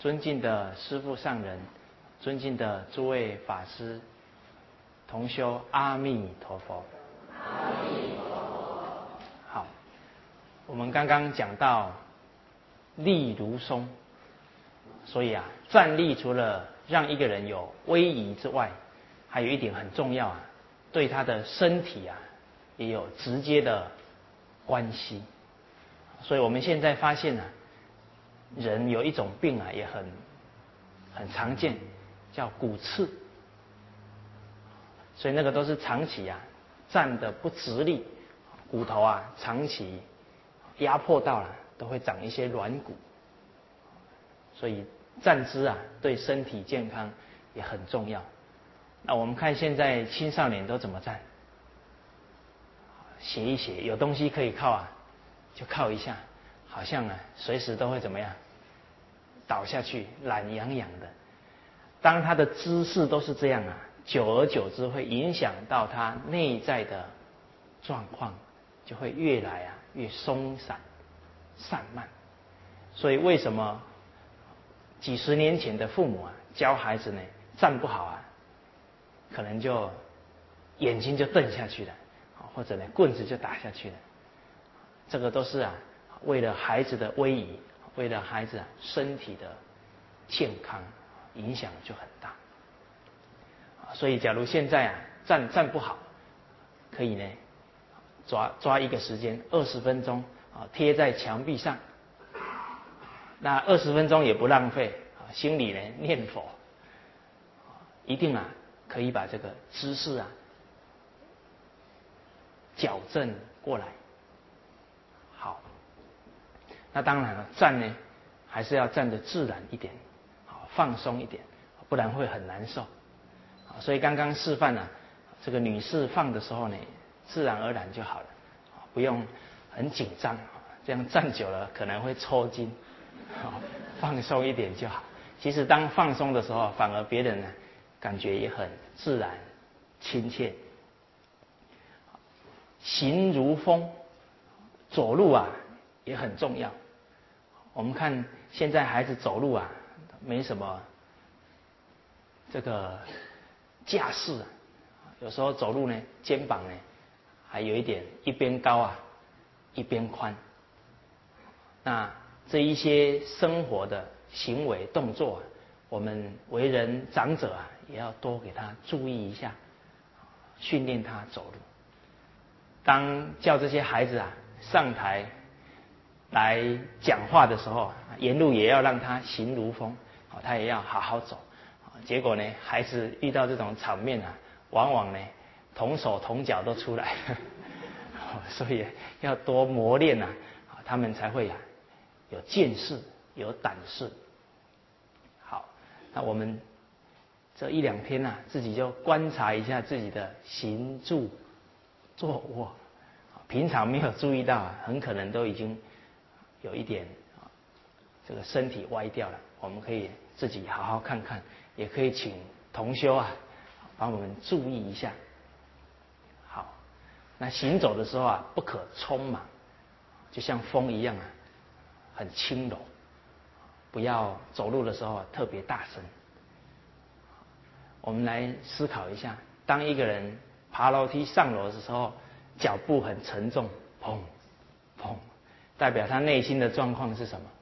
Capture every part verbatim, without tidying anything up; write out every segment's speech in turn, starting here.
尊敬的师父上人，尊敬的诸位法师同修，阿弥陀佛。 阿弥陀佛。 好，我们刚刚讲到立如松，所以啊，站立除了让一个人有威仪之外，还有一点很重要啊，对他的身体啊也有直接的关系。所以我们现在发现啊，人有一种病啊，也很很常见，叫骨刺。所以那个都是长期啊站得不直立，骨头啊长期压迫到了，都会长一些软骨。所以站姿啊对身体健康也很重要。那我们看现在青少年都怎么站？斜一斜，有东西可以靠啊，就靠一下，好像啊随时都会怎么样倒下去，懒洋洋的。当他的姿势都是这样啊，久而久之会影响到他内在的状况，就会越来啊越松散散漫。所以为什么几十年前的父母啊教孩子呢站不好啊，可能就眼睛就瞪下去了，或者呢棍子就打下去了。这个都是啊为了孩子的威仪，为了孩子啊身体的健康，影响就很大。所以假如现在啊站站不好，可以呢抓抓一个时间二十分钟啊贴在墙壁上，那二十分钟也不浪费啊，心里呢念佛，一定啊可以把这个姿势啊矫正过来。好，那当然了，站呢还是要站得自然一点，好放松一点，不然会很难受。所以刚刚示范啊，这个女士放的时候呢，自然而然就好了，不用很紧张，这样站久了可能会抽筋，放松一点就好。其实当放松的时候，反而别人呢感觉也很自然亲切。行如风，走路啊也很重要。我们看现在孩子走路啊，没什么这个架势啊，有时候走路呢，肩膀呢还有一点一边高啊，一边宽。那这一些生活的行为动作啊，我们为人长者啊，也要多给他注意一下，训练他走路。当叫这些孩子啊上台来讲话的时候，沿路也要让他行如风，他也要好好走。结果呢，孩子遇到这种场面啊，往往呢同手同脚都出来，所以要多磨练啊，他们才会啊有见识、有胆识。好，那我们这一两天啊，自己就观察一下自己的行住坐卧，平常没有注意到啊，很可能都已经有一点这个身体歪掉了。我们可以自己好好看看，也可以请同修啊帮我们注意一下。好，那行走的时候啊，不可匆忙，就像风一样啊，很轻柔，不要走路的时候啊特别大声。我们来思考一下，当一个人爬楼梯上楼的时候，脚步很沉重，砰砰，代表他内心的状况是什么？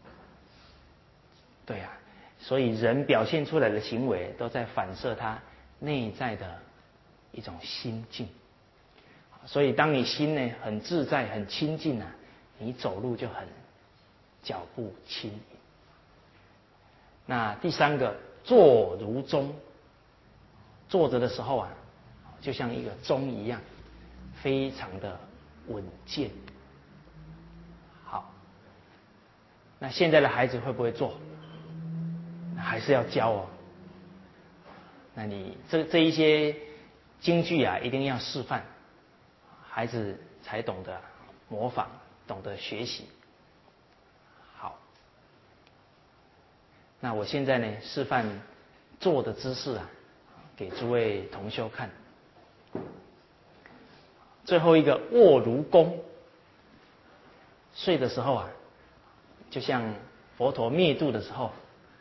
对啊，所以人表现出来的行为都在反射他内在的一种心境。所以当你心呢很自在、很清净啊，你走路就很脚步轻盈。那第三个，坐如钟，坐着的时候啊，就像一个钟一样，非常的稳健。好，那现在的孩子会不会坐？还是要教哦。那你这这一些京剧啊，一定要示范，孩子才懂得模仿，懂得学习。好，那我现在呢示范坐的姿势啊，给诸位同修看。最后一个卧如弓，睡的时候啊，就像佛陀灭度的时候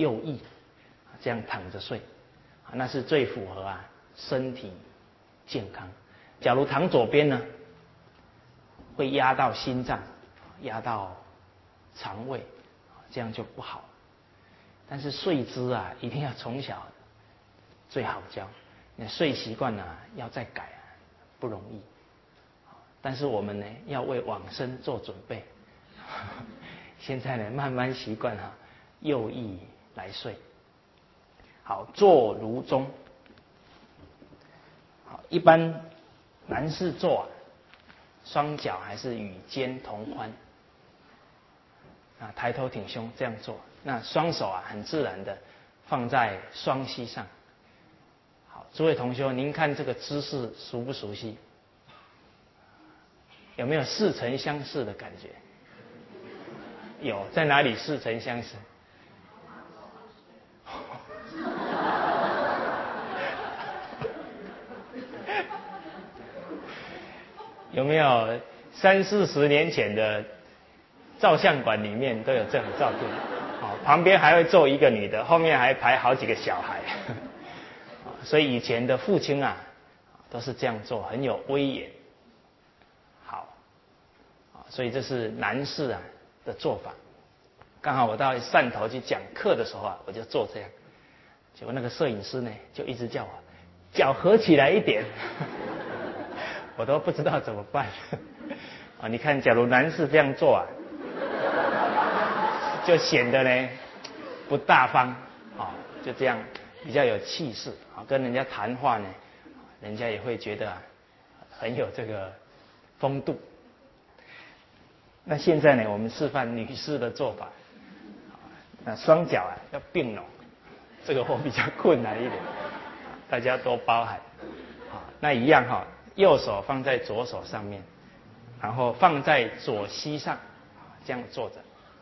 右翼，这样躺着睡，那是最符合啊身体健康。假如躺左边呢，会压到心脏，压到肠胃，这样就不好。但是睡姿啊，一定要从小最好教。你睡习惯啊，要再改啊，不容易。但是我们呢，要为往生做准备。现在呢，慢慢习惯哈，右翼来睡。好，坐如钟。好，一般男士坐啊，双脚还是与肩同宽。啊，抬头挺胸这样做，那双手啊很自然的放在双膝上。好，诸位同学，您看这个姿势熟不熟悉？有没有似曾相识的感觉？有，在哪里似曾相识？有没有三四十年前的照相馆里面都有这种照片？好，旁边还会坐一个女的，后面还排好几个小孩。所以以前的父亲啊，都是这样做，很有威严。好，所以这是男士啊的做法。刚好我到汕头去讲课的时候啊，我就做这样。结果那个摄影师呢，就一直叫我脚合起来一点，我都不知道怎么办。啊，你看，假如男士这样做啊，就显得呢不大方，啊，就这样比较有气势，啊，跟人家谈话呢，人家也会觉得啊很有这个风度。那现在呢，我们示范女士的做法。那双脚啊要并拢，这个我比较困难一点，大家多包涵。好，那一样哈，右手放在左手上面，然后放在左膝上，这样坐着。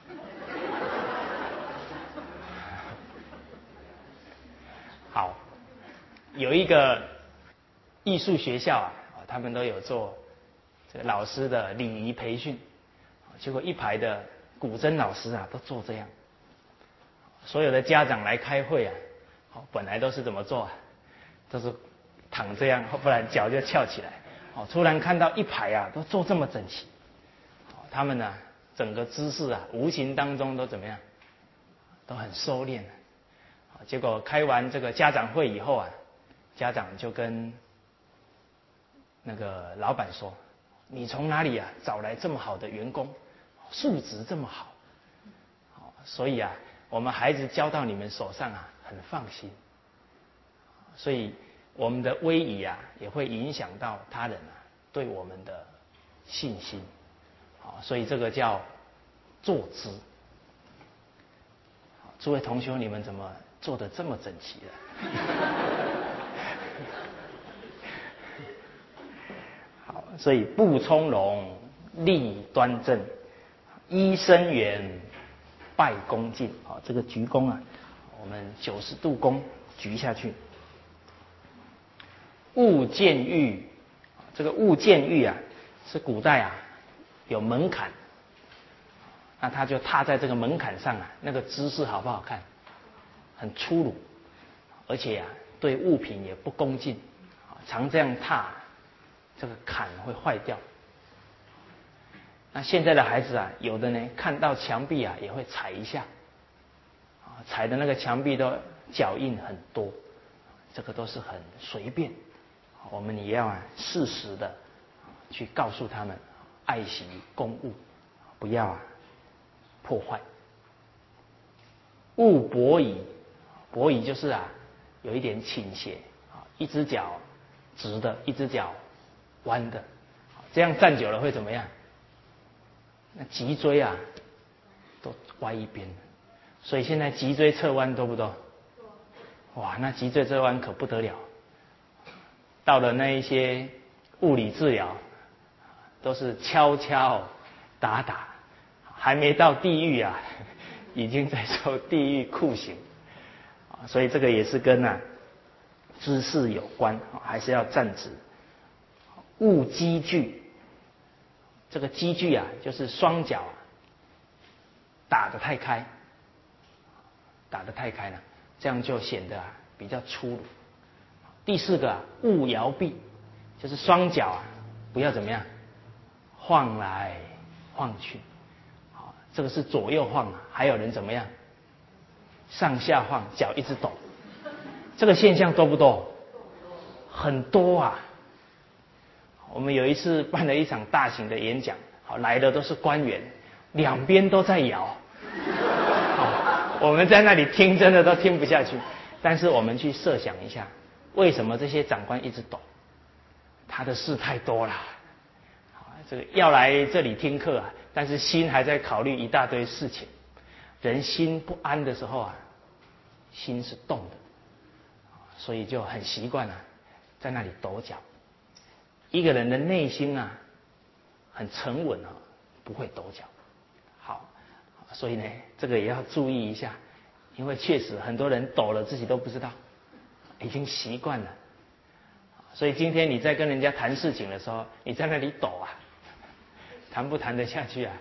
好，有一个艺术学校啊，他们都有做这个老师的礼仪培训，结果一排的古筝老师啊都做这样。所有的家长来开会啊，好，本来都是怎么做啊？都是躺这样，不然脚就翘起来。哦，突然看到一排啊，都做这么整齐，他们呢、啊，整个姿势啊，无形当中都怎么样？都很收敛。结果开完这个家长会以后啊，家长就跟那个老板说：“你从哪里啊找来这么好的员工，素质这么好？”所以啊。我们孩子交到你们手上啊，很放心，所以我们的威仪啊，也会影响到他人啊对我们的信心，好，所以这个叫坐姿。诸位同学，你们怎么做得这么整齐了？好，所以步从容，立端正，揖生圆。拜恭敬，啊，这个鞠躬啊，我们九十度躬鞠下去。勿见玉，这个勿见玉啊，是古代啊有门槛，那他就踏在这个门槛上啊，那个姿势好不好看？很粗鲁，而且啊对物品也不恭敬，常这样踏，这个坎会坏掉。那现在的孩子啊，有的呢看到墙壁啊也会踩一下，啊，踩的那个墙壁都脚印很多，这个都是很随便。我们也要啊适时的去告诉他们，爱惜公物，不要啊破坏。勿跛倚，跛倚就是啊有一点倾斜，啊，一只脚直的，一只脚弯的，这样站久了会怎么样？那脊椎啊都歪一边，所以现在脊椎侧弯多不多？哇，那脊椎侧弯可不得了。到了那一些物理治疗，都是敲敲打打，还没到地狱啊，已经在受地狱酷刑。所以这个也是跟啊姿势有关，还是要站直。勿积聚。这个积聚啊，就是双脚啊打得太开， 打得太开了，这样就显得啊比较粗鲁。第四个啊，勿摇臂，就是双脚啊不要怎么样晃来晃去，好，这个是左右晃啊，还有人怎么样上下晃，脚一直抖，这个现象多不多？很多啊。我们有一次办了一场大型的演讲，好，来的都是官员，两边都在摇，好，我们在那里听真的都听不下去。但是我们去设想一下，为什么这些长官一直抖？他的事太多了，这个要来这里听课啊，但是心还在考虑一大堆事情。人心不安的时候啊，心是动的，所以就很习惯了在那里抖脚。一个人的内心啊很沉稳啊，不会抖脚。好，所以呢，这个也要注意一下，因为确实很多人抖了自己都不知道，已经习惯了。所以今天你在跟人家谈事情的时候，你在那里抖啊，谈不谈得下去啊？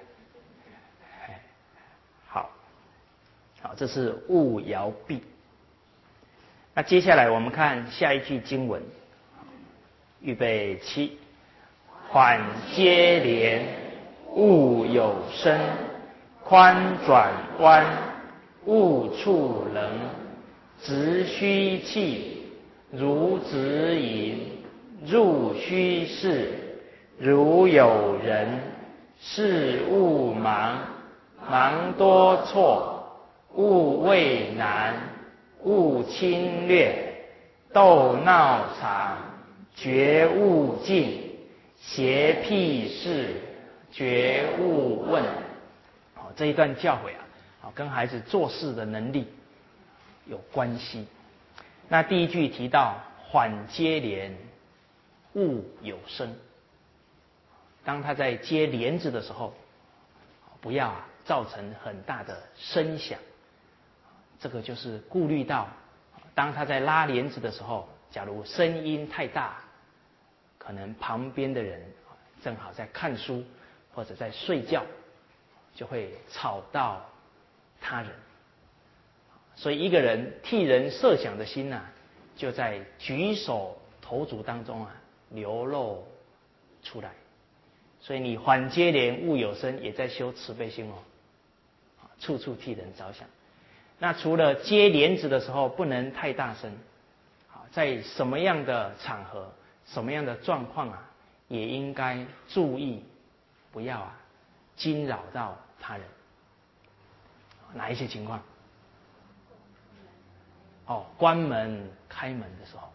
好，好，这是勿摇臂。那接下来我们看下一句经文。预备起，缓接连，勿有声，宽转弯，勿触棱，直虚气，如直引，入虚室，如有人，事勿忙，忙多错，勿畏难，勿侵略，斗闹场，觉勿近，邪僻事，觉勿问。好，这一段教诲啊，好，跟孩子做事的能力有关系。那第一句提到缓接连，勿有声。当他在接帘子的时候，不要啊造成很大的声响。这个就是顾虑到，当他在拉帘子的时候，假如声音太大，可能旁边的人正好在看书或者在睡觉，就会吵到他人。所以一个人替人设想的心啊，就在举手投足当中啊流露出来。所以你缓接连，勿有声，也在修慈悲心哦，处处替人着想。那除了接帘子的时候不能太大声，在什么样的场合、什么样的状况啊，也应该注意，不要啊惊扰到他人。哪一些情况？哦，关门、开门的时候。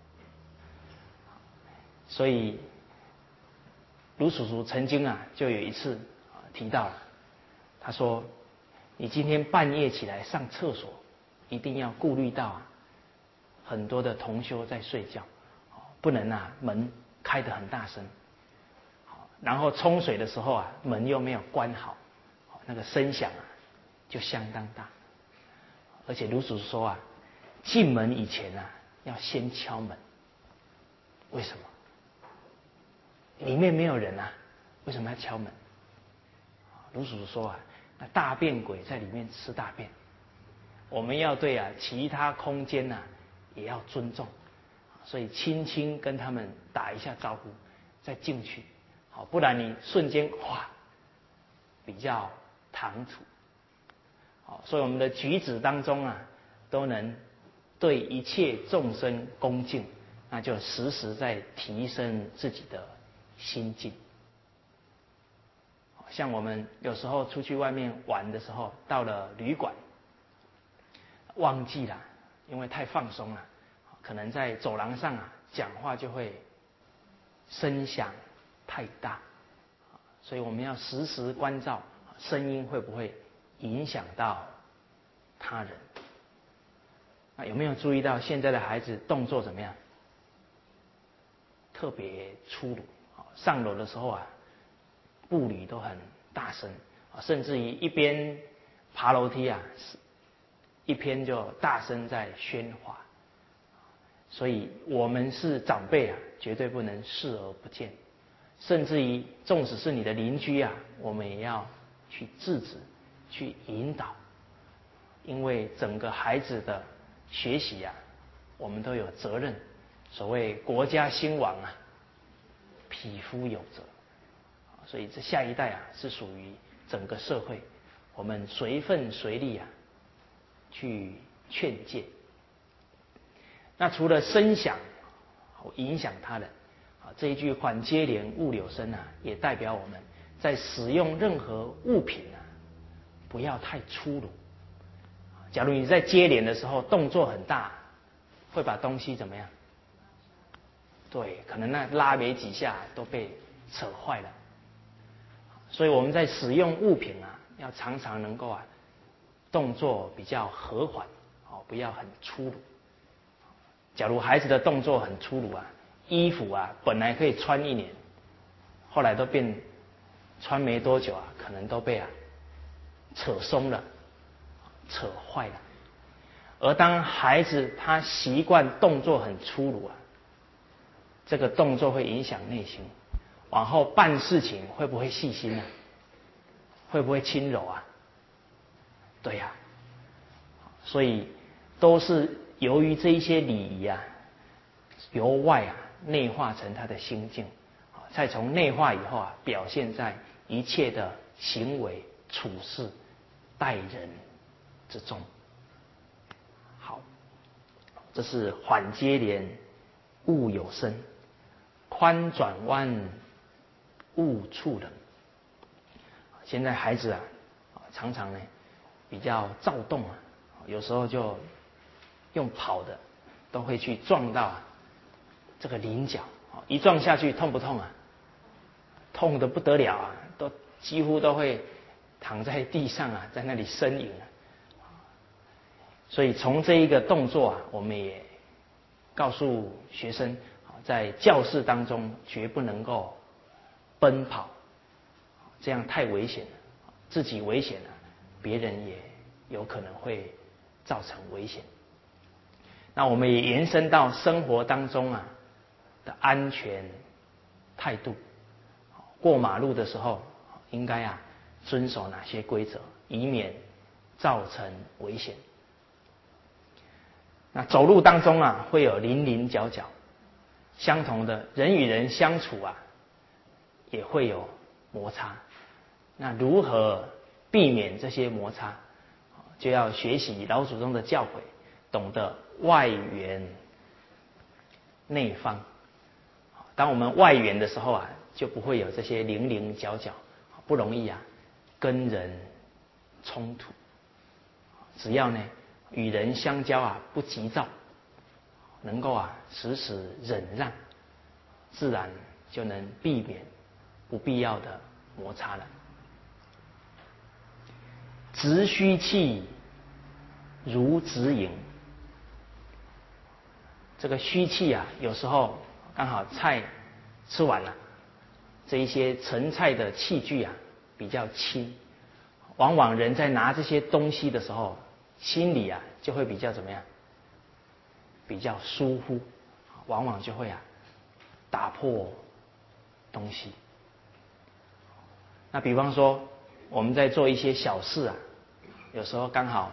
所以卢叔叔曾经啊，就有一次啊提到了，他说：“你今天半夜起来上厕所，一定要顾虑到啊，很多的同修在睡觉，不能啊门开得很大声，然后冲水的时候啊门又没有关好，那个声响啊就相当大。而且卢叔叔说啊，进门以前啊要先敲门，为什么？里面没有人啊，为什么要敲门？卢叔叔说啊，那大便鬼在里面吃大便，我们要对啊其他空间啊也要尊重，所以轻轻跟他们打一下招呼，再进去，好，不然你瞬间哇比较唐突。好，所以我们的举止当中啊，都能对一切众生恭敬，那就时时在提升自己的心境。像我们有时候出去外面玩的时候，到了旅馆，忘记了，因为太放松了，可能在走廊上啊讲话就会声响太大，所以我们要时时关照声音会不会影响到他人。那有没有注意到现在的孩子动作怎么样？特别粗鲁，上楼的时候啊步履都很大声，甚至于一边爬楼梯啊一边就大声在喧哗。所以我们是长辈啊，绝对不能视而不见，甚至于纵使是你的邻居啊，我们也要去制止、去引导。 因为整个孩子的学习啊，我们都有责任。所谓国家兴亡啊，匹夫有责。所以这下一代啊，是属于整个社会，我们随分随力啊，去劝诫。那除了声响影响他人啊，这一句缓接连勿柳声啊，也代表我们在使用任何物品啊，不要太粗鲁。假如你在接连的时候动作很大，会把东西怎么样？对，可能那拉没几下都被扯坏了。所以我们在使用物品啊，要常常能够啊，动作比较和缓，哦，不要很粗鲁。假如孩子的动作很粗鲁啊，衣服啊本来可以穿一年，后来都变穿没多久啊，可能都被啊扯松了、扯坏了。而当孩子他习惯动作很粗鲁啊，这个动作会影响内心，往后办事情会不会细心啊？会不会轻柔啊？对呀、啊，所以都是由于这一些礼仪啊，由外啊内化成他的心境，再从内化以后啊，表现在一切的行为、处事、待人之中。好，这是缓接连，勿有声；宽转弯，勿触人。现在孩子啊，常常呢比较躁动啊，有时候就用跑的，都会去撞到啊这个菱角，一撞下去痛不痛啊？痛得不得了啊，都几乎都会躺在地上啊，在那里呻吟啊。所以从这一个动作啊，我们也告诉学生，在教室当中绝不能够奔跑，这样太危险了，自己危险了，别人也有可能会造成危险。那我们也延伸到生活当中啊的安全态度，过马路的时候应该啊遵守哪些规则，以免造成危险。那走路当中啊会有棱棱角角，相同的人与人相处啊也会有摩擦。那如何避免这些摩擦，就要学习老祖宗的教诲，懂得外圆内方。当我们外圆的时候啊，就不会有这些棱棱角角，不容易啊跟人冲突。只要呢与人相交啊不急躁，能够啊时时忍让，自然就能避免不必要的摩擦了。直虚气如直盈，这个虚气啊，有时候刚好菜吃完了，这一些盛菜的器具啊比较轻，往往人在拿这些东西的时候，心里啊就会比较怎么样？比较疏忽，往往就会啊打破东西。那比方说我们在做一些小事啊，有时候刚好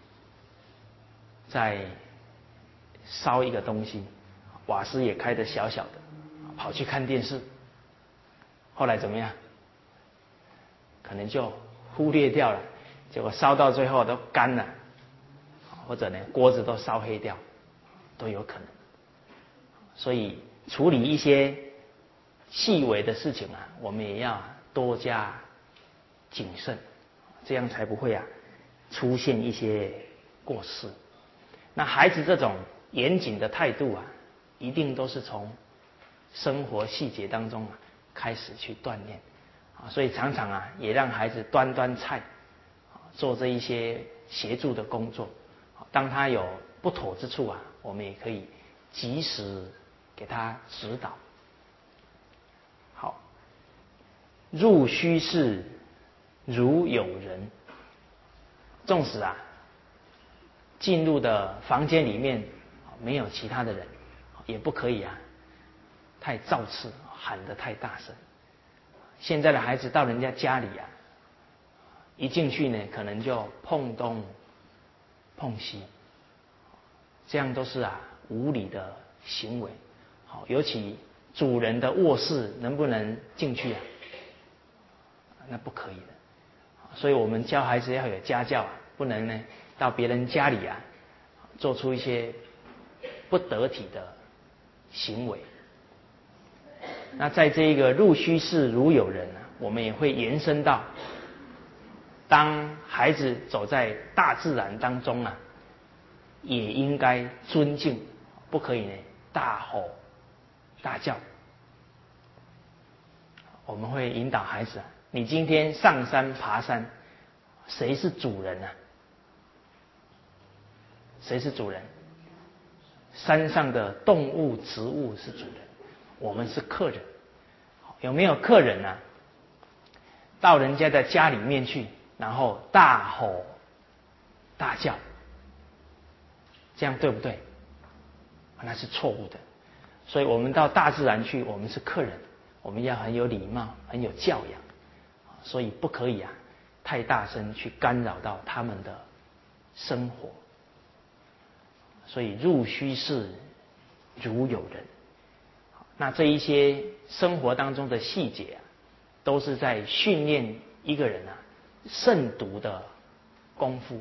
在烧一个东西，瓦斯也开得小小的，跑去看电视，后来怎么样？可能就忽略掉了，结果烧到最后都干了，或者呢锅子都烧黑掉，都有可能。所以处理一些细微的事情啊，我们也要多加谨慎，这样才不会啊出现一些过失。那孩子这种严谨的态度啊，一定都是从生活细节当中啊开始去锻炼啊，所以常常啊也让孩子端端菜，做这一些协助的工作。当他有不妥之处啊，我们也可以及时给他指导。好，入虚室如有人，纵使啊进入的房间里面没有其他的人，也不可以啊太造次，喊得太大声。现在的孩子到人家家里啊，一进去呢可能就碰东碰膝，这样都是啊无礼的行为。好，尤其主人的卧室能不能进去啊？那不可以的。所以我们教孩子要有家教啊，不能呢到别人家里啊做出一些不得体的行为。那在这一个入虚室如有人啊，我们也会延伸到，当孩子走在大自然当中啊，也应该尊敬，不可以呢大吼大叫。我们会引导孩子啊，你今天上山爬山，谁是主人啊？谁是主人？山上的动物植物是主人，我们是客人。有没有客人啊到人家的家里面去，然后大吼大叫，这样对不对？那是错误的。所以我们到大自然去，我们是客人，我们要很有礼貌，很有教养，所以不可以啊太大声去干扰到他们的生活。所以入虚室如有人，那这一些生活当中的细节啊，都是在训练一个人啊慎独的功夫。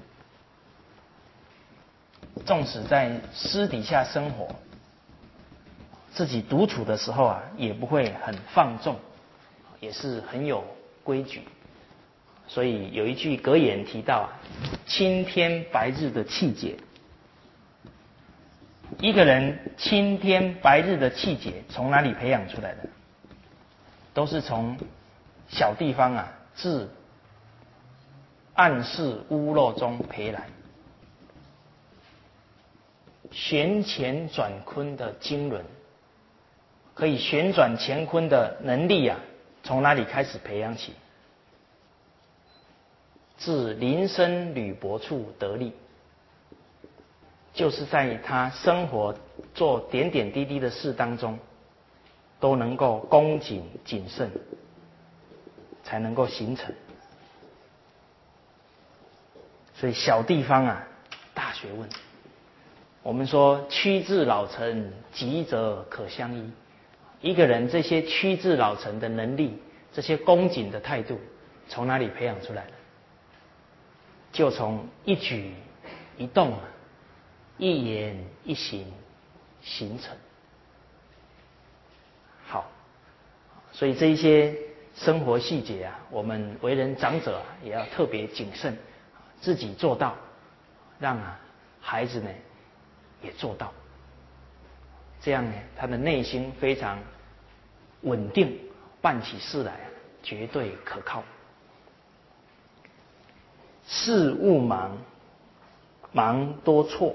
纵使在私底下生活，自己独处的时候啊，也不会很放纵，也是很有规矩。所以有一句格言提到啊，青天白日的气节。一个人青天白日的气节从哪里培养出来的？都是从小地方啊，自暗室屋漏中培来。旋乾转坤的经纶，可以旋转乾坤的能力啊，从哪里开始培养起？自林深履薄处得力，就是在他生活做点点滴滴的事当中，都能够恭谨谨慎，才能够形成。所以小地方啊，大学问。我们说趋至老成，吉则可相依。一个人这些趋至老成的能力，这些恭谨的态度，从哪里培养出来的？就从一举一动、一言一行形成。好，所以这一些生活细节啊，我们为人长者啊，也要特别谨慎，自己做到，让啊孩子呢也做到，这样呢，他的内心非常稳定，办起事来啊，绝对可靠。事勿忙，忙多错。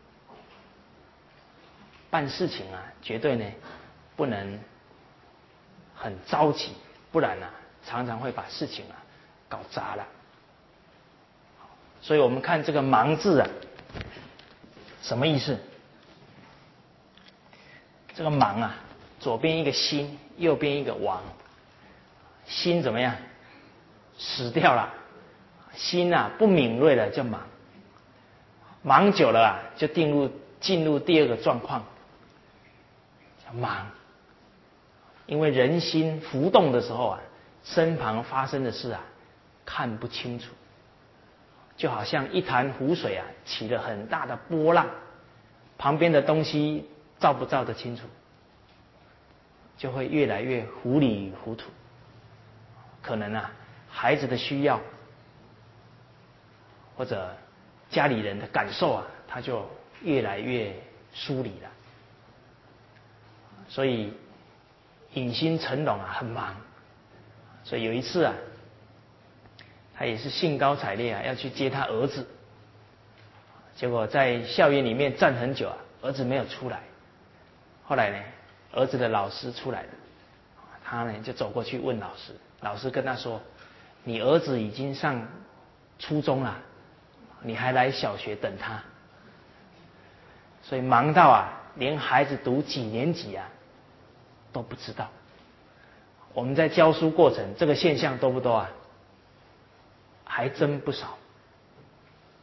办事情啊，绝对呢不能很着急，不然啊，常常会把事情啊搞砸了。所以我们看这个“忙”字啊，什么意思？这个“忙”啊，左边一个心，右边一个王。心怎么样？死掉了。心啊不敏锐了就忙，忙久了啊就进入进入第二个状况，叫忙。因为人心浮动的时候啊，身旁发生的事啊看不清楚，就好像一潭湖水啊起了很大的波浪，旁边的东西照不照得清楚，就会越来越糊里糊涂。可能啊孩子的需要或者家里人的感受啊，他就越来越疏离了。所以影星成龙啊很忙，所以有一次啊，他也是兴高采烈啊要去接他儿子，结果在校园里面站很久啊，儿子没有出来。后来呢，儿子的老师出来了，他呢就走过去问老师，老师跟他说：“你儿子已经上初中了，你还来小学等他。”所以忙到啊，连孩子读几年级啊都不知道。我们在教书过程，这个现象多不多啊？还真不少。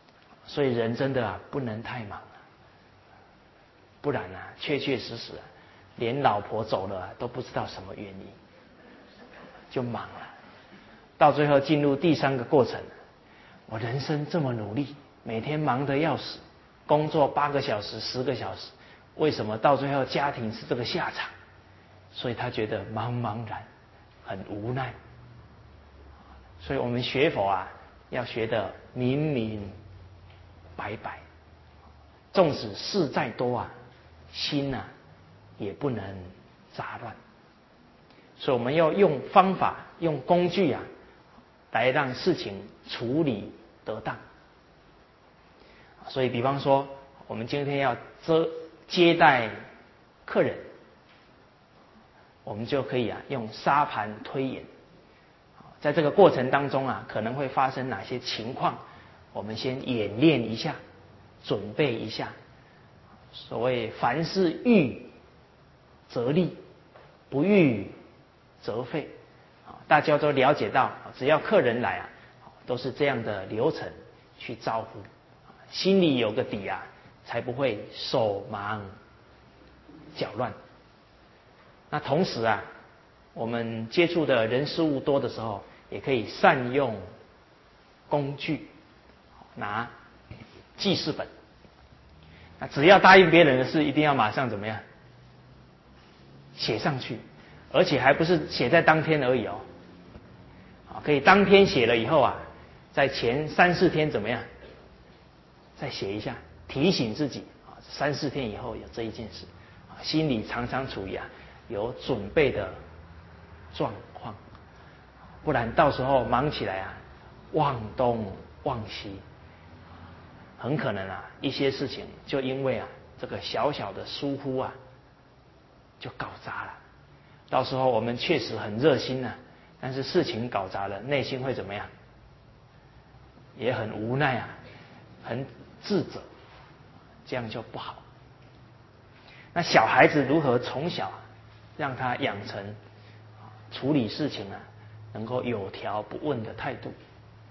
所以人真的啊不能太忙了，不然啊确确实实啊连老婆走了啊都不知道什么原因，就忙了。到最后进入第三个过程，我人生这么努力，每天忙得要死，工作八个小时十个小时，为什么到最后家庭是这个下场？所以他觉得茫茫然，很无奈。所以我们学佛啊要学得明明白白，纵使事再多啊，心啊也不能杂乱。所以我们要用方法用工具啊来让事情处理得当。所以比方说我们今天要接待客人，我们就可以啊用沙盘推演，在这个过程当中啊可能会发生哪些情况，我们先演练一下，准备一下。所谓凡事预则立，不预则废，大家都了解到，只要客人来啊，都是这样的流程去招呼，心里有个底啊，才不会手忙脚乱。那同时啊，我们接触的人事物多的时候，也可以善用工具，拿记事本。那只要答应别人的事，一定要马上怎么样写上去，而且还不是写在当天而已哦，可以当天写了以后啊，在前三四天怎么样再写一下，提醒自己啊，三四天以后有这一件事，心里常常处于啊有准备的状况，不然到时候忙起来啊，忘东忘西，很可能啊一些事情就因为啊这个小小的疏忽啊就搞砸了。到时候我们确实很热心啊，但是事情搞砸了，内心会怎么样？也很无奈啊，很自责，这样就不好。那小孩子如何从小让他养成处理事情啊能够有条不紊的态度？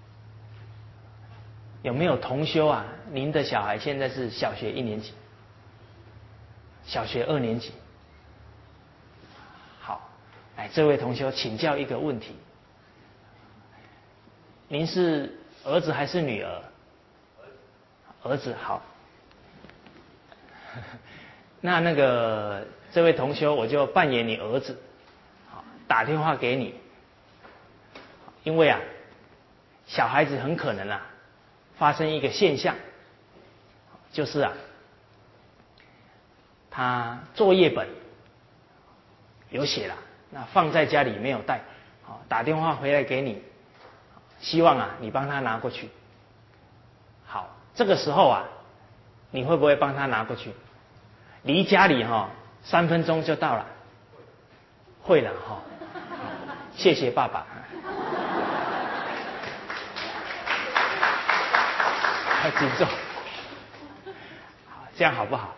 有没有同修啊？您的小孩现在是小学一年级，小学二年级。好，来，这位同修请教一个问题：您是儿子还是女儿？儿子。好。那那个这位同修，我就扮演你儿子，打电话给你，因为啊，小孩子很可能啊发生一个现象，就是啊，他作业本有写了，那放在家里没有带，打电话回来给你，希望啊你帮他拿过去。好，这个时候啊，你会不会帮他拿过去？离家里哈、哦、三分钟就到了，会了哈、哦。谢谢爸爸。请坐。这样好不好？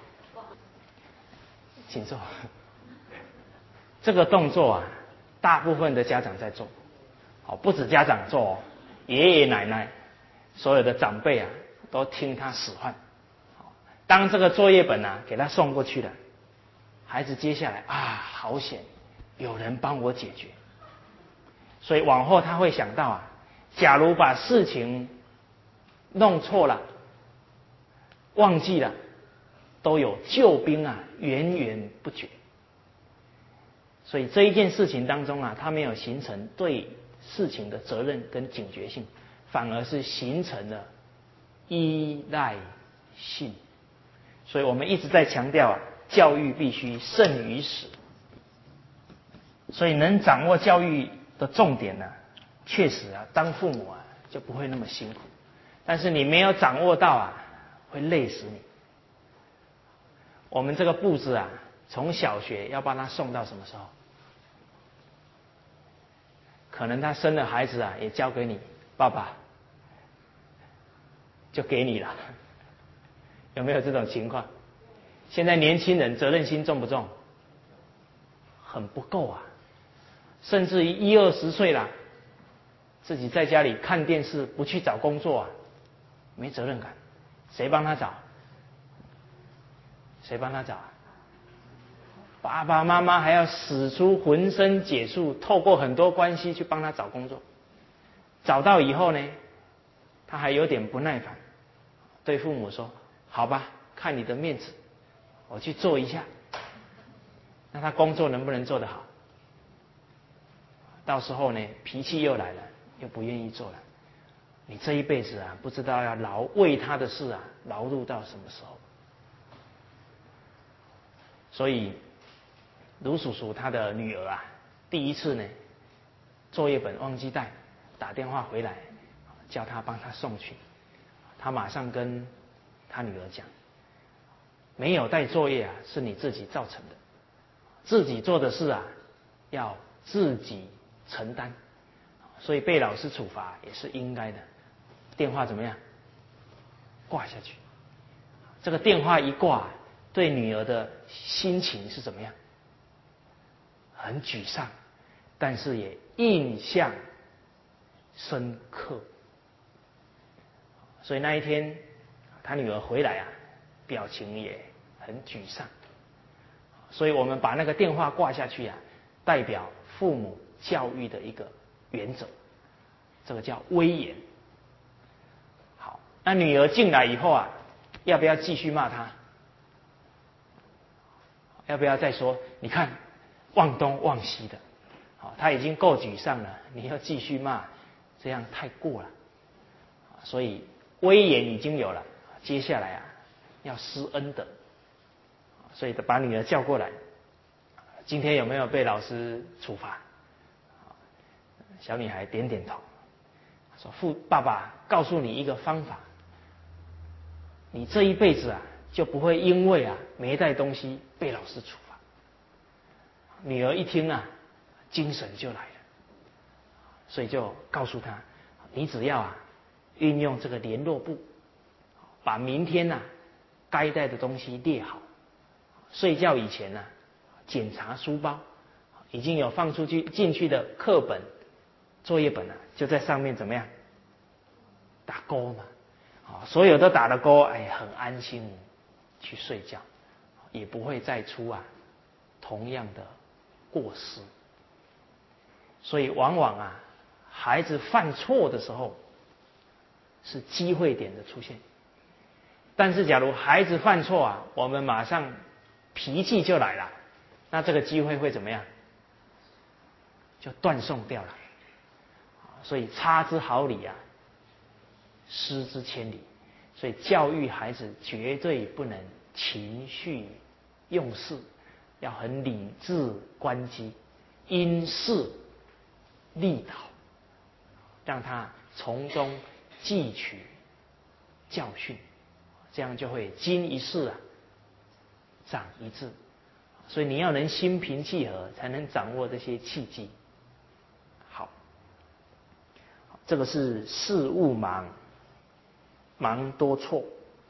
请坐。这个动作啊，大部分的家长在做，好，不止家长做哦，爷爷奶奶，所有的长辈啊，都听他使唤。当这个作业本啊给他送过去了，孩子接下来啊，好险，有人帮我解决。所以往后他会想到啊，假如把事情弄错了、忘记了，都有救兵啊源源不绝。所以这一件事情当中啊，他没有形成对事情的责任跟警觉性，反而是形成了依赖性。所以我们一直在强调啊，教育必须胜于死。所以能掌握教育的重点呢、啊，确实啊，当父母啊就不会那么辛苦。但是你没有掌握到啊，会累死你。我们这个步子啊，从小学要把他送到什么时候？可能他生了孩子啊，也交给你爸爸，就给你了。有没有这种情况？现在年轻人责任心重不重？很不够啊！甚至于一二十岁了，自己在家里看电视，不去找工作啊，没责任感。 谁帮他找？谁帮他找？爸爸妈妈还要使出浑身解数，透过很多关系去帮他找工作。找到以后呢，他还有点不耐烦，对父母说：“好吧，看你的面子，我去做一下。”那他工作能不能做得好？到时候呢，脾气又来了，又不愿意做了。你这一辈子啊，不知道要劳为他的事啊，劳碌到什么时候？所以，卢叔叔他的女儿啊，第一次呢，作业本忘记带，打电话回来，叫他帮他送去。他马上跟他女儿讲：“没有带作业啊，是你自己造成的，自己做的事啊，要自己承担，所以被老师处罚也是应该的。”电话怎么样？挂下去。这个电话一挂，对女儿的心情是怎么样？很沮丧，但是也印象深刻。所以那一天，他女儿回来啊，表情也很沮丧。所以我们把那个电话挂下去啊，代表父母教育的一个原则，这个叫威严。好，那女儿进来以后啊，要不要继续骂她？要不要再说？你看，忘东忘西的，好，他已经够沮丧了，你要继续骂，这样太过了。所以威严已经有了，接下来啊，要施恩德。所以把女儿叫过来，今天有没有被老师处罚？小女孩点点头，说：“父爸爸告诉你一个方法，你这一辈子啊，就不会因为啊没带东西被老师处罚。”女儿一听啊，精神就来了，所以就告诉她：“你只要啊运用这个联络簿，把明天呐、啊、该带的东西列好。睡觉以前呢、啊，检查书包，已经有放出去进去的课本、作业本啊，就在上面怎么样打勾嘛？啊，所有都打了勾，哎，很安心去睡觉，也不会再出啊同样的过失。所以往往啊，孩子犯错的时候是机会点的出现。但是假如孩子犯错啊，我们马上脾气就来了，那这个机会会怎么样？就断送掉了。所以差之毫厘啊，失之千里。所以教育孩子绝对不能情绪用事，要很理智观机，因势利导，让他从中汲取教训，这样就会经一事啊长一智。所以你要能心平气和，才能掌握这些契机。好，这个是事务忙，忙多错，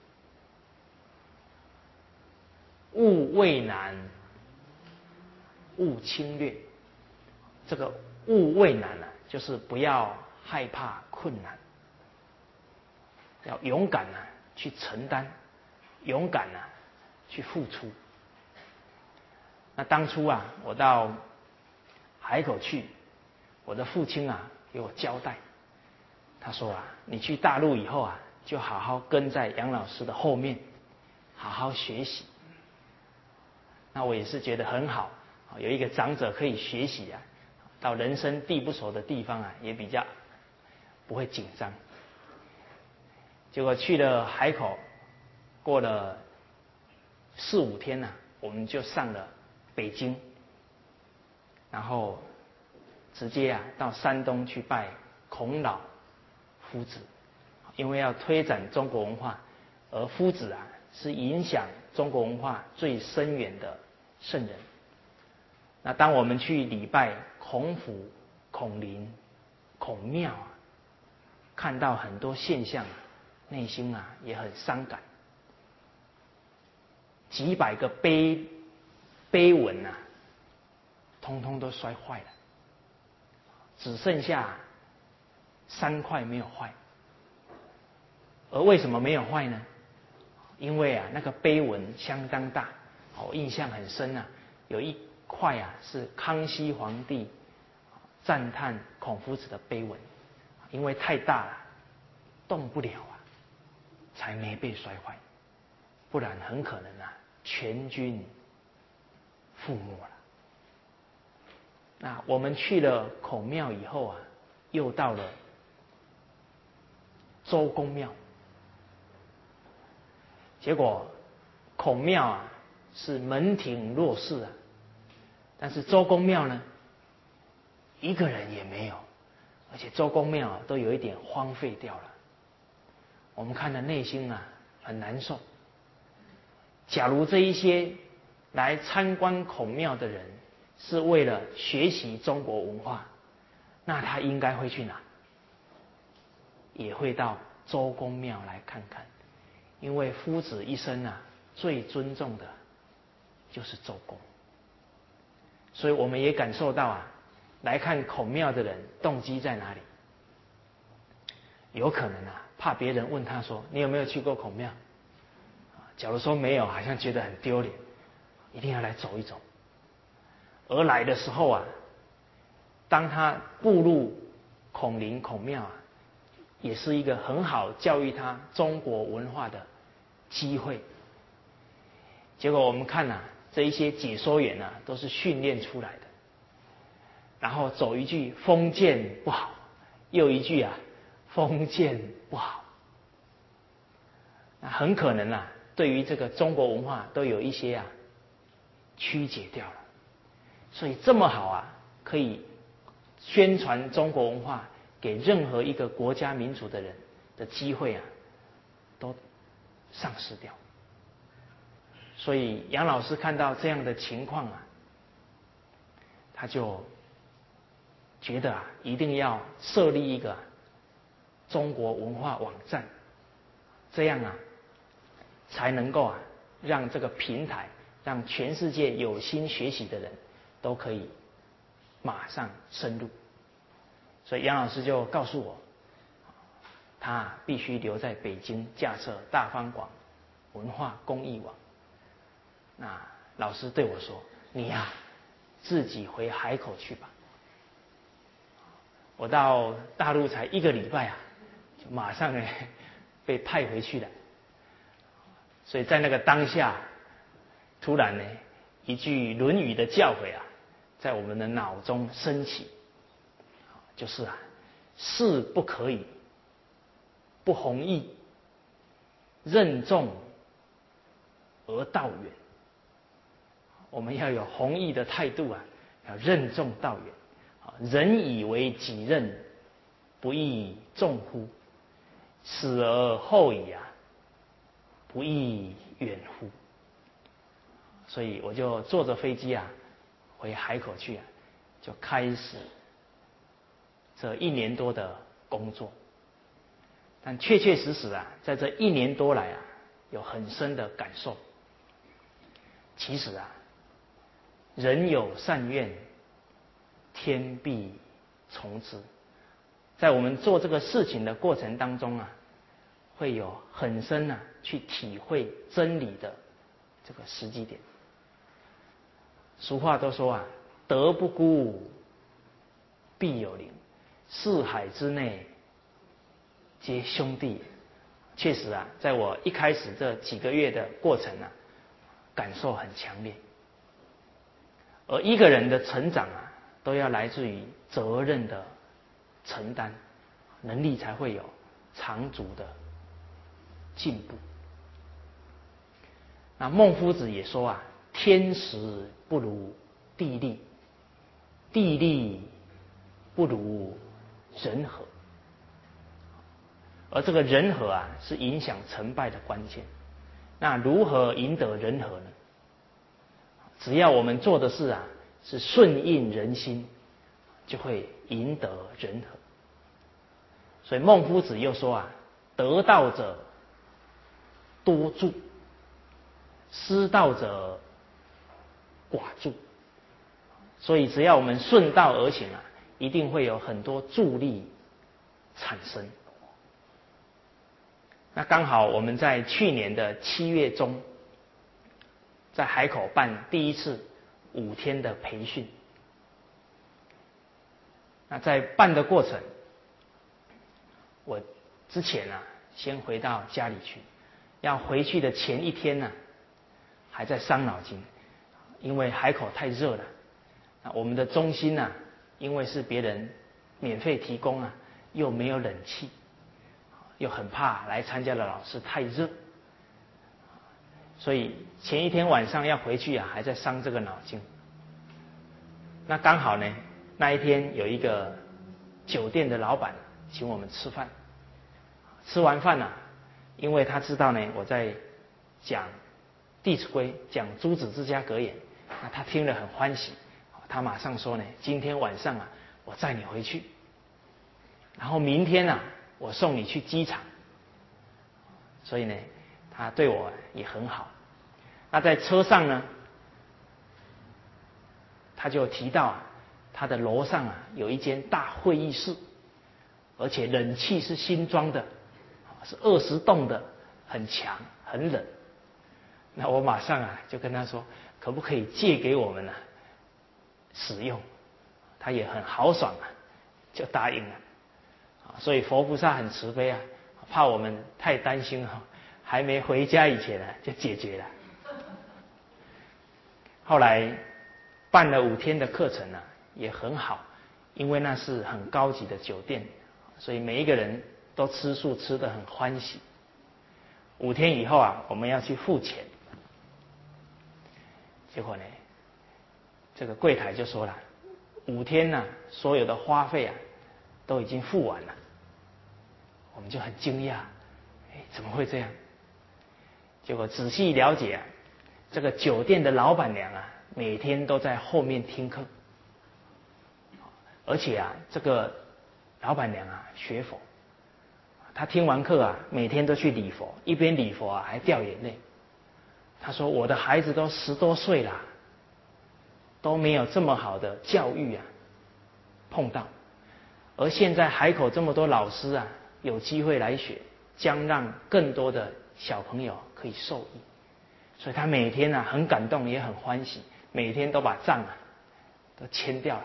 勿畏难，勿轻略。这个勿畏难啊，就是不要害怕困难，要勇敢啊去承担，勇敢啊去付出。那当初啊，我到海口去，我的父亲啊给我交代，他说啊，你去大陆以后啊，就好好跟在杨老师的后面，好好学习。那我也是觉得很好，有一个长者可以学习啊，到人生地不熟的地方啊，也比较不会紧张。结果去了海口，过了四五天呢、啊，我们就上了北京，然后直接啊到山东去拜孔老夫子，因为要推展中国文化，而夫子啊是影响中国文化最深远的圣人。那当我们去礼拜孔府、孔林、孔庙啊，看到很多现象，内心啊也很伤感。几百个碑碑文啊，通通都摔坏了，只剩下三块没有坏。而为什么没有坏呢？ 因为啊那个碑文相当大，我印象很深啊，有一块啊是康熙皇帝赞叹孔夫子的碑文，因为太大了，动不了啊，才没被摔坏，不然很可能啊全军覆没了。那我们去了孔庙以后啊，又到了周公庙，结果孔庙啊是门庭若市啊，但是周公庙呢，一个人也没有，而且周公庙啊都有一点荒废掉了。我们看的内心啊很难受。假如这一些来参观孔庙的人是为了学习中国文化，那他应该会去哪？也会到周公庙来看看，因为夫子一生啊最尊重的就是周公，所以我们也感受到啊，来看孔庙的人动机在哪里？有可能啊，怕别人问他说：“你有没有去过孔庙？”假如说没有，好像觉得很丢脸，一定要来走一走。而来的时候啊，当他步入孔林孔庙啊，也是一个很好教育他中国文化的机会。结果我们看啊，这一些解说员啊，都是训练出来的，然后走一句封建不好，又一句啊封建不好，那很可能啊，对于这个中国文化都有一些啊曲解掉了。所以这么好啊，可以宣传中国文化给任何一个国家民族的人的机会啊，都丧失掉。所以杨老师看到这样的情况啊，他就觉得啊，一定要设立一个中国文化网站，这样啊，才能够啊，让这个平台，让全世界有心学习的人都可以马上深入。所以杨老师就告诉我，他必须留在北京架设大方广文化公益网。那老师对我说：“你呀、啊，自己回海口去吧。”我到大陆才一个礼拜啊，就马上呢被派回去了。所以在那个当下，突然呢一句《论语》的教诲啊，在我们的脑中升起，就是啊，事不可以不弘毅，任重而道远。我们要有弘毅的态度啊，要任重道远。人以为己任，不亦重乎？死而后已啊，不亦远乎？所以我就坐着飞机啊，回海口去啊，就开始这一年多的工作。但确确实实啊，在这一年多来啊，有很深的感受。其实啊，人有善愿，天必从之。在我们做这个事情的过程当中啊，会有很深啊去体会真理的这个时机点。俗话都说啊，德不孤，必有邻，四海之内皆兄弟。确实啊，在我一开始这几个月的过程啊，感受很强烈。而一个人的成长啊，都要来自于责任的承担，能力才会有长足的进步。那孟夫子也说啊，天时不如地利，地利不如人和。而这个人和啊，是影响成败的关键。那如何赢得人和呢？只要我们做的事啊，是顺应人心，就会赢得人和。所以孟夫子又说啊，得道者多助，失道者寡助。所以只要我们顺道而行啊，一定会有很多助力产生。 那刚好我们在去年的七月中，在海口办第一次五天的培训。那在办的过程，我之前啊，先回到家里去，要回去的前一天呢、啊，还在伤脑筋，因为海口太热了。那我们的中心呢、啊，因为是别人免费提供啊，又没有冷气，又很怕来参加的老师太热，所以前一天晚上要回去啊，还在伤这个脑筋。那刚好呢，那一天有一个酒店的老板请我们吃饭，吃完饭啊，因为他知道呢我在讲《弟子规》，讲诸子之家格言，那他听了很欢喜，他马上说呢，今天晚上啊，我载你回去，然后明天啊，我送你去机场。所以呢，他对我也很好。那在车上呢，他就提到啊，他的楼上啊有一间大会议室，而且冷气是新装的，是二十栋的，很强很冷。那我马上啊就跟他说，可不可以借给我们啊使用？他也很豪爽啊，就答应了。所以佛菩萨很慈悲啊，怕我们太担心啊，还没回家以前啊就解决了。后来办了五天的课程啊，也很好，因为那是很高级的酒店，所以每一个人都吃素吃得很欢喜。五天以后啊，我们要去付钱，结果呢，这个柜台就说了，五天呢、啊，所有的花费啊都已经付完了。我们就很惊讶，哎，怎么会这样？结果仔细了解啊，这个酒店的老板娘啊，每天都在后面听课，而且啊，这个老板娘啊学佛，她听完课啊，每天都去礼佛，一边礼佛啊还掉眼泪。她说：“我的孩子都十多岁啦，都没有这么好的教育啊，碰到，而现在海口这么多老师啊。”有机会来学，将让更多的小朋友可以受益，所以他每天啊很感动，也很欢喜，每天都把账啊都签掉了。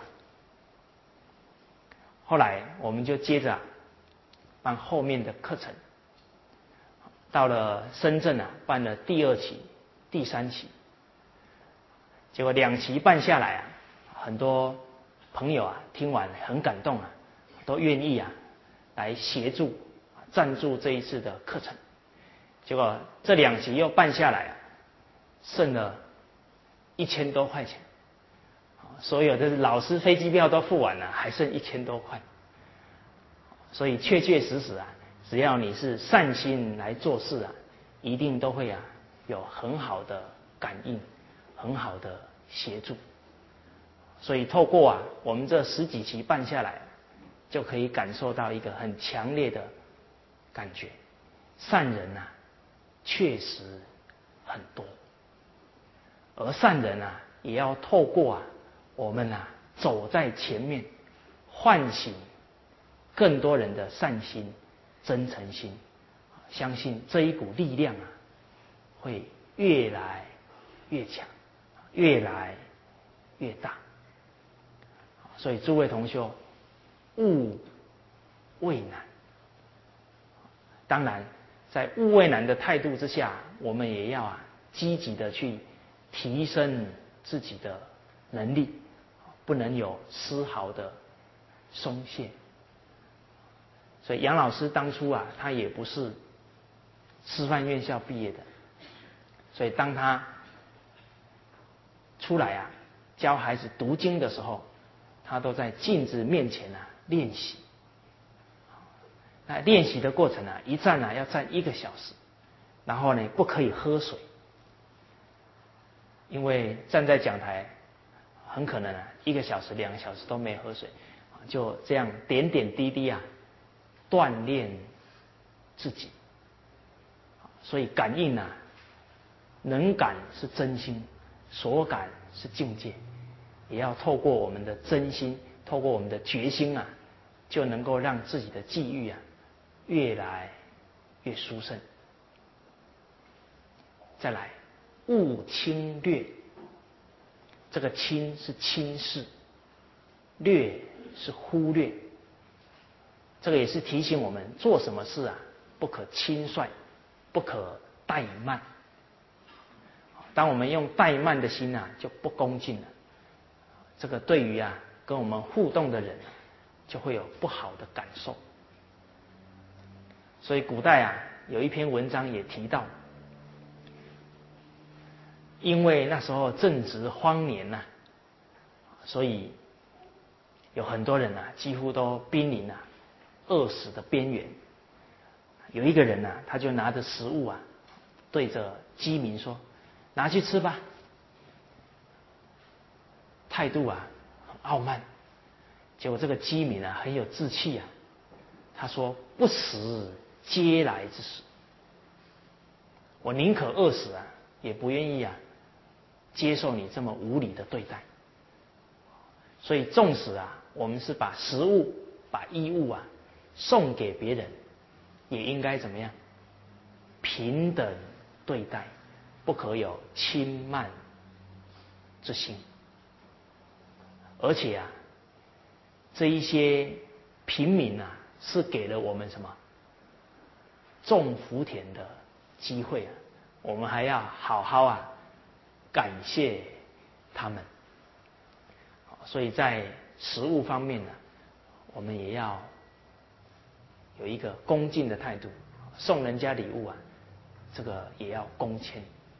后来我们就接着、啊、办后面的课程，到了深圳啊办了第二期、第三期，结果两期办下来啊，很多朋友啊听完很感动啊，都愿意啊。来协助赞助这一次的课程，结果这两期又办下来啊，剩了一千多块钱，所有的老师飞机票都付完了，还剩一千多块。所以确确实实啊，只要你是善心来做事啊，一定都会啊有很好的感应，很好的协助。所以透过啊我们这十几期办下来，就可以感受到一个很强烈的感觉，善人啊确实很多，而善人啊也要透过啊我们啊走在前面，唤醒更多人的善心、真诚心，相信这一股力量啊会越来越强，越来越大。所以诸位同修，勿畏难。当然，在勿畏难的态度之下，我们也要啊积极的去提升自己的能力，不能有丝毫的松懈。所以杨老师当初啊，他也不是师范院校毕业的，所以当他出来啊教孩子读经的时候，他都在镜子面前啊练习。那练习的过程啊，一站啊要站一个小时，然后呢不可以喝水，因为站在讲台很可能啊一个小时、两个小时都没喝水，就这样点点滴滴啊锻炼自己。所以感应啊，能感是真心，所感是境界，也要透过我们的真心，透过我们的决心啊，就能够让自己的际遇啊越来越殊胜。再来，勿轻略，这个轻是轻视，略是忽略。这个也是提醒我们做什么事啊，不可轻率，不可怠慢。当我们用怠慢的心啊，就不恭敬了。这个对于啊跟我们互动的人，就会有不好的感受。所以古代啊有一篇文章也提到，因为那时候正值荒年呐、啊，所以有很多人啊几乎都濒临啊饿死的边缘。有一个人啊，他就拿着食物啊，对着饥民说：“拿去吃吧。”态度啊很傲慢。结果这个饥民啊很有志气啊，他说：“不食嗟来之食，我宁可饿死啊，也不愿意啊接受你这么无理的对待。”所以纵使啊我们是把食物、把衣物啊送给别人，也应该怎么样？平等对待，不可有轻慢之心。而且啊，这一些平民啊，是给了我们什么种福田的机会啊，我们还要好好啊感谢他们。所以在食物方面呢、啊，我们也要有一个恭敬的态度，送人家礼物啊，这个也要恭谦。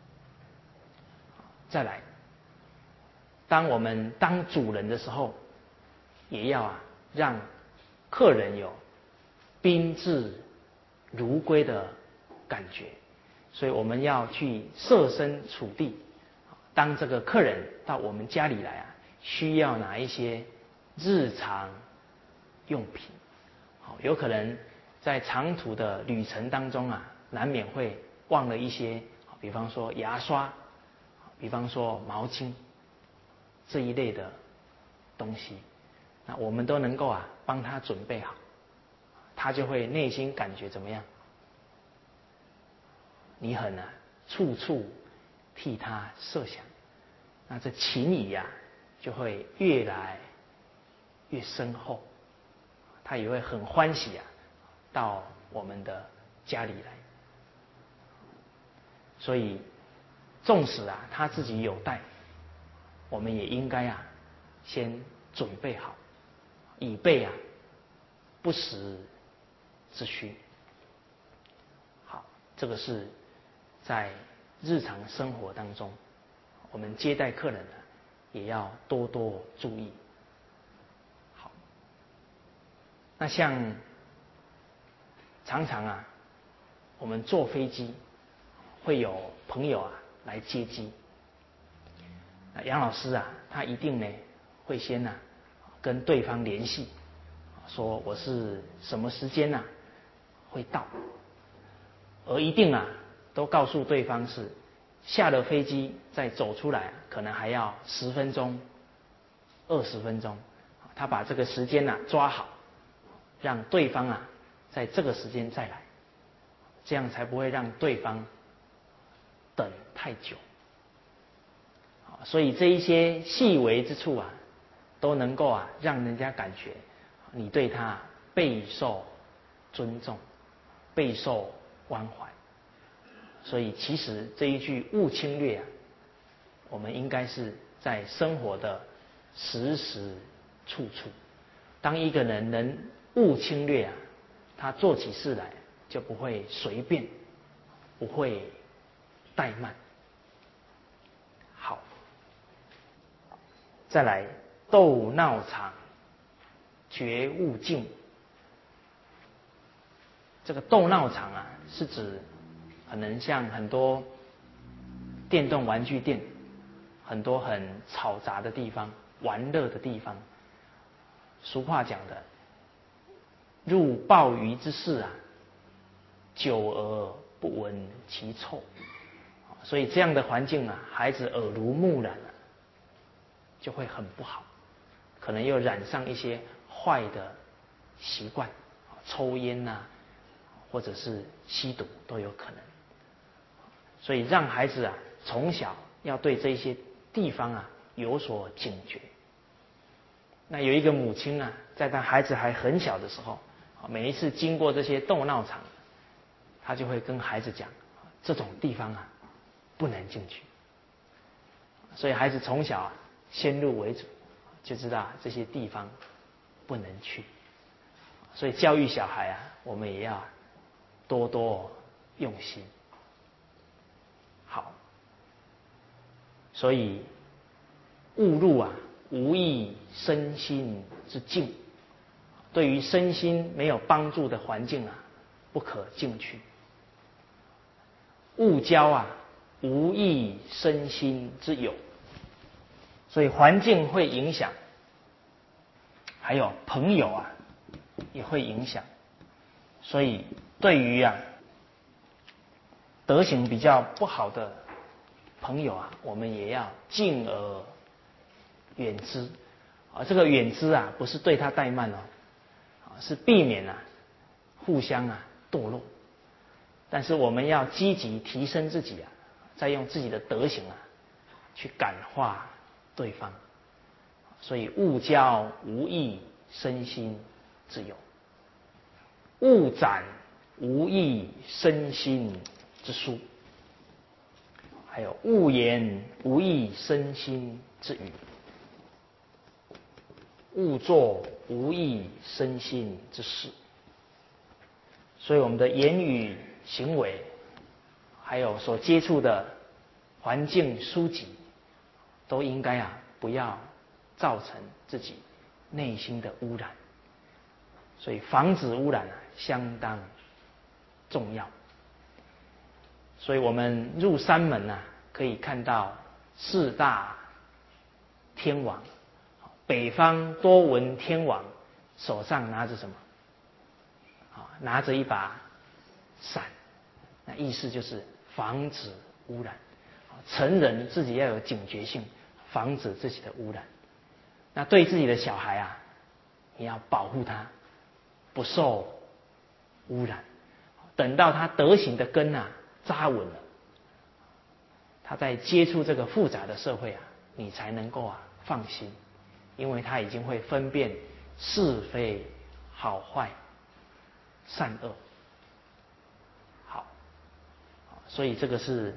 再来，当我们当主人的时候，也要啊让客人有宾至如归的感觉。所以我们要去设身处地，当这个客人到我们家里来啊，需要哪一些日常用品，好，有可能在长途的旅程当中啊，难免会忘了一些，比方说牙刷，比方说毛巾这一类的东西，那我们都能够啊帮他准备好，他就会内心感觉怎么样？你很啊处处替他设想，那这情谊呀、啊、就会越来越深厚，他也会很欢喜啊到我们的家里来。所以纵使啊他自己有带，我们也应该啊先准备好，以备啊不时之需。好，这个是在日常生活当中，我们接待客人呢，也要多多注意。好，那像常常啊，我们坐飞机会有朋友啊来接机，那杨老师啊，他一定呢会先呢、啊、跟对方联系，说我是什么时间啊会到，而一定啊都告诉对方是下了飞机再走出来，可能还要十分钟、二十分钟，他把这个时间啊抓好，让对方啊在这个时间再来，这样才不会让对方等太久。所以这一些细微之处啊，都能够啊让人家感觉你对他备受尊重、备受关怀。所以其实这一句勿轻略啊，我们应该是在生活的时时处处。当一个人能勿轻略啊，他做起事来就不会随便，不会怠慢。好，再来，斗闹场绝勿近。这个斗闹场啊，是指可能像很多电动玩具店，很多很嘈杂的地方，玩乐的地方。俗话讲的，入鲍鱼之室啊，久而不闻其臭。所以这样的环境啊，孩子耳濡目染啊，就会很不好，可能又染上一些坏的习惯，抽烟呐、啊， 或者是吸毒都有可能。所以让孩子啊从小要对这些地方啊有所警觉。那有一个母亲啊，在他孩子还很小的时候，每一次经过这些斗闹场，他就会跟孩子讲，这种地方啊不能进去。所以孩子从小啊先入为主，就知道这些地方不能去。所以教育小孩啊，我们也要多多用心。好，所以误入啊无益身心之境，对于身心没有帮助的环境啊，不可进去。误交啊无益身心之友，所以环境会影响，还有朋友啊也会影响。所以对于啊德行比较不好的朋友啊，我们也要敬而远之啊。这个远之啊，不是对他怠慢哦，是避免啊互相啊堕落。但是我们要积极提升自己啊，再用自己的德行啊去感化对方。所以勿交无益身心之友，勿展无益身心之书，还有勿言无益身心之语，勿作无益身心之事。所以我们的言语行为，还有所接触的环境书籍，都应该啊不要造成自己内心的污染。所以防止污染啊相当重要。所以我们入山门啊，可以看到四大天王，北方多闻天王手上拿着什么？拿着一把伞，那意思就是防止污染。成人自己要有警觉性，防止自己的污染。那对自己的小孩啊，你要保护他不受污染。等到他德行的根啊扎稳了，他在接触这个复杂的社会啊，你才能够啊放心，因为他已经会分辨是非好坏善恶。好，所以这个是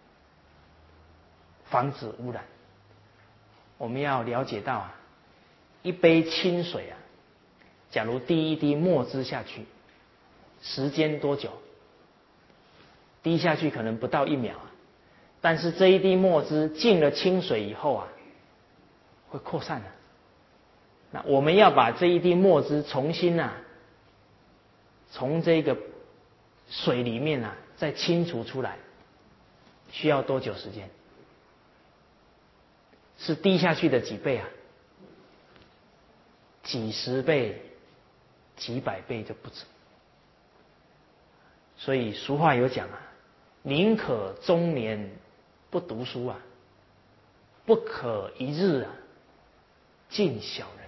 防止污染。我们要了解到啊，一杯清水啊，假如滴一滴墨汁下去，时间多久？滴下去可能不到一秒啊，但是这一滴墨汁进了清水以后啊，会扩散的。那我们要把这一滴墨汁重新啊，从这个水里面啊再清除出来，需要多久时间？是滴下去的几倍啊？几十倍、几百倍就不止。所以俗话有讲啊，宁可中年不读书啊，不可一日啊敬小人。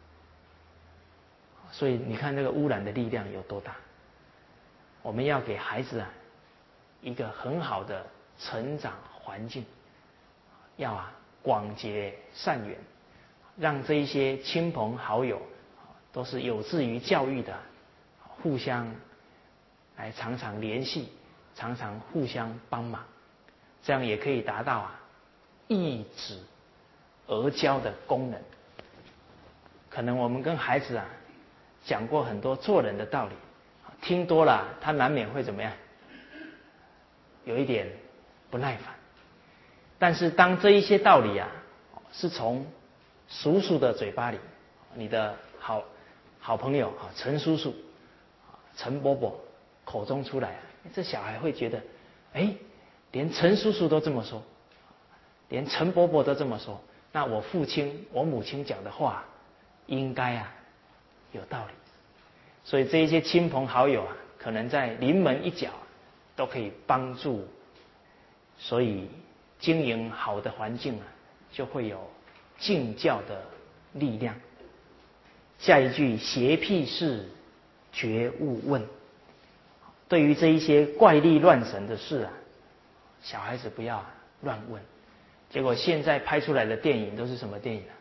所以你看这个污染的力量有多大。我们要给孩子啊一个很好的成长环境，要啊广结善缘，让这一些亲朋好友都是有志于教育的，互相来常常联系，常常互相帮忙，这样也可以达到啊抑止讹交的功能。可能我们跟孩子啊讲过很多做人的道理，听多了他难免会怎么样？有一点不耐烦。但是当这一些道理啊是从叔叔的嘴巴里，你的好好朋友啊陈叔叔、陈伯伯口中出来，这小孩会觉得，哎，连陈叔叔都这么说，连陈伯伯都这么说，那我父亲、我母亲讲的话，应该啊有道理。所以这一些亲朋好友啊，可能在临门一脚都可以帮助。所以经营好的环境啊，就会有敬教的力量。下一句，邪僻事绝勿问。 对于这一些怪力乱神的事啊，小孩子不要乱问。结果现在拍出来的电影都是什么电影啊？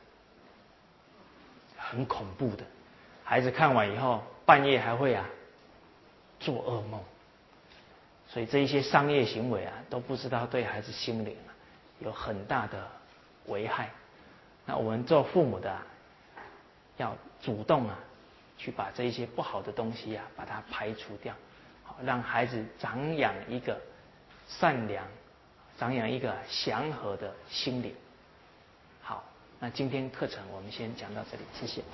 很恐怖的，孩子看完以后半夜还会啊做噩梦。所以这一些商业行为啊，都不知道对孩子心灵啊有很大的危害。那我们做父母的啊，要主动啊去把这一些不好的东西啊把它排除掉，好让孩子长养一个善良、长养一个祥和的心灵。好，那今天课程我们先讲到这里，谢谢。